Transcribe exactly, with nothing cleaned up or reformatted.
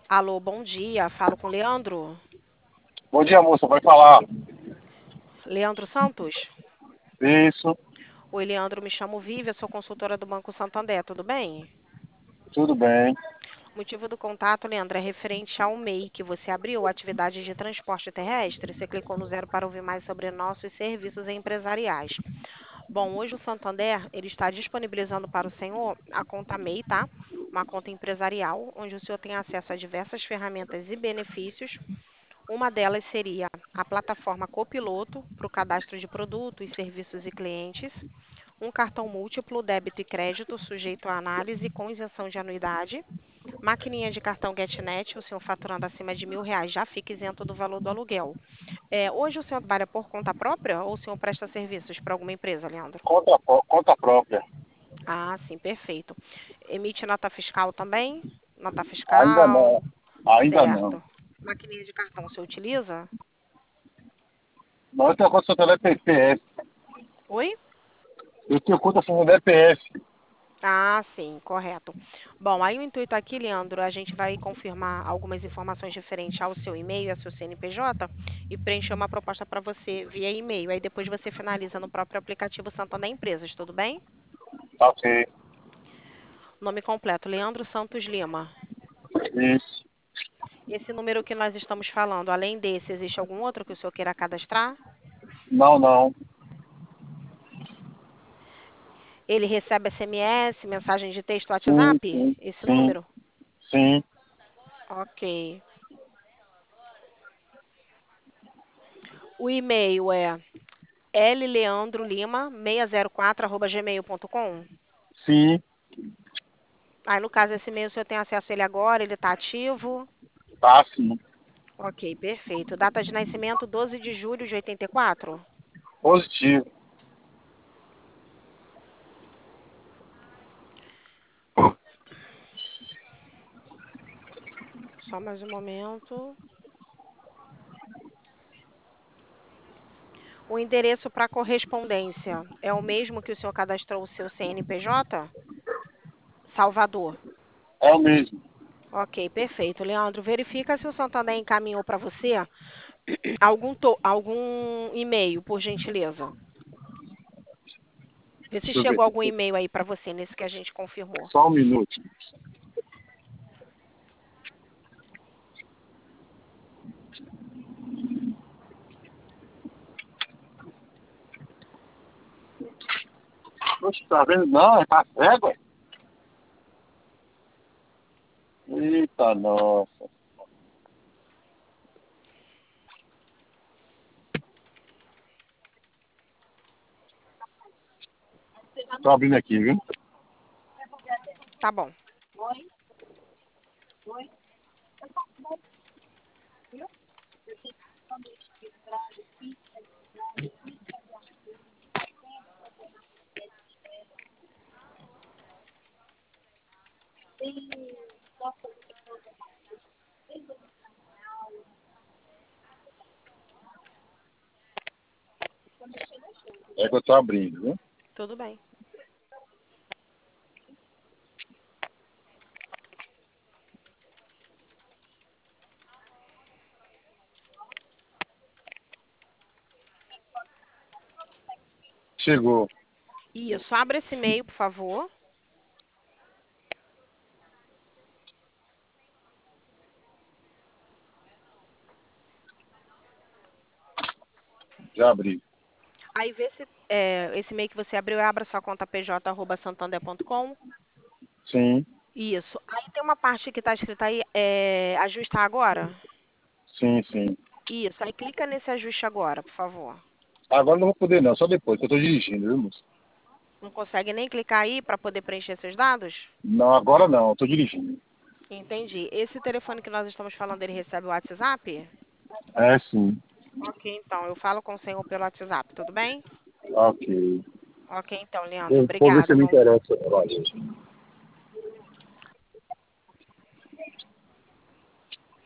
Alô, bom dia. Falo com o Leandro. Bom dia, moça. Vai falar. Leandro Santos? Isso, Oi, Leandro, me chamo Vivian, sou consultora do Banco Santander, tudo bem? tudo bem. O motivo do contato, Leandro, é referente ao M E I que você abriu, atividade de transporte terrestre. Você clicou no zero para ouvir mais sobre nossos serviços empresariais. Bom, hoje o Santander, ele está disponibilizando para o senhor a conta M E I, tá? Uma conta empresarial, onde o senhor tem acesso a diversas ferramentas e benefícios. Uma delas seria a plataforma Copiloto para o cadastro de produtos, serviços e clientes, um cartão múltiplo, débito e crédito, sujeito à análise com isenção de anuidade, maquininha de cartão GetNet, o senhor faturando acima de mil reais já fica isento do valor do aluguel. É, hoje o senhor trabalha por conta própria ou o senhor presta serviços para alguma empresa, Leandro? Conta, pró- conta própria. Ah, sim, perfeito. Emite nota fiscal também? Nota Ainda fiscal, não. Ainda não. certo. Maquininha de cartão, o senhor utiliza? Mas eu tenho conta Santander P P F. Oi? Eu tenho conta Santander P F. Ah, sim, correto. Bom, aí o intuito aqui, Leandro, a gente vai confirmar algumas informações referentes ao seu e-mail, ao seu C N P J e preencher uma proposta para você via e-mail. Aí depois você finaliza no próprio aplicativo Santander Empresas, tudo bem? Tá ok. Nome completo, Leandro Santos Lima. Isso. Esse número que nós estamos falando, além desse, existe algum outro que o senhor queira cadastrar? Não, não. Ele recebe S M S, mensagem de texto, Sim, WhatsApp? sim, Esse sim, número? sim. Ok. O e-mail é lleandrolima seiscentos e quatro arroba gmail ponto com. Sim, Aí, no caso, esse e-mail o senhor tem acesso a ele agora, ele está ativo. tá sim. Ok, perfeito. Data de nascimento, doze de julho de oitenta e quatro. Positivo. Só mais um momento. O endereço para correspondência é o mesmo que o senhor cadastrou o seu C N P J? Salvador. É o mesmo. Ok, perfeito. Leandro, verifica se o Santander encaminhou para você algum, to- algum e-mail, por gentileza. Vê se Deixa eu ver chegou aqui. algum e-mail aí para você nesse que a gente confirmou. Só um minuto. Poxa, tá vendo? Não, é tá cego, é? Eita, nossa. Tô abrindo aqui, viu? Tá bom. É que eu tô abrindo, viu? Tudo bem. Chegou. Isso, abre esse e-mail, por favor. Já abri. Aí vê se é, esse e-mail que você abriu, abra sua conta p j arroba santander ponto com. Sim, Isso. Aí tem uma parte que está escrita aí, é, ajustar agora. sim, sim. Isso. Aí clica nesse ajuste agora, por favor. Agora não vou poder não, só depois, que eu tô dirigindo, viu, moço? Não consegue nem clicar aí para poder preencher seus dados? Não, agora não, eu tô dirigindo. Entendi. Esse telefone que nós estamos falando, ele recebe o WhatsApp? É sim. Ok, então, eu falo com o senhor pelo WhatsApp, tudo bem? Ok. Ok, então, Leandro, Vou, vou ver se obrigado. me Bom, interessa. Valeu.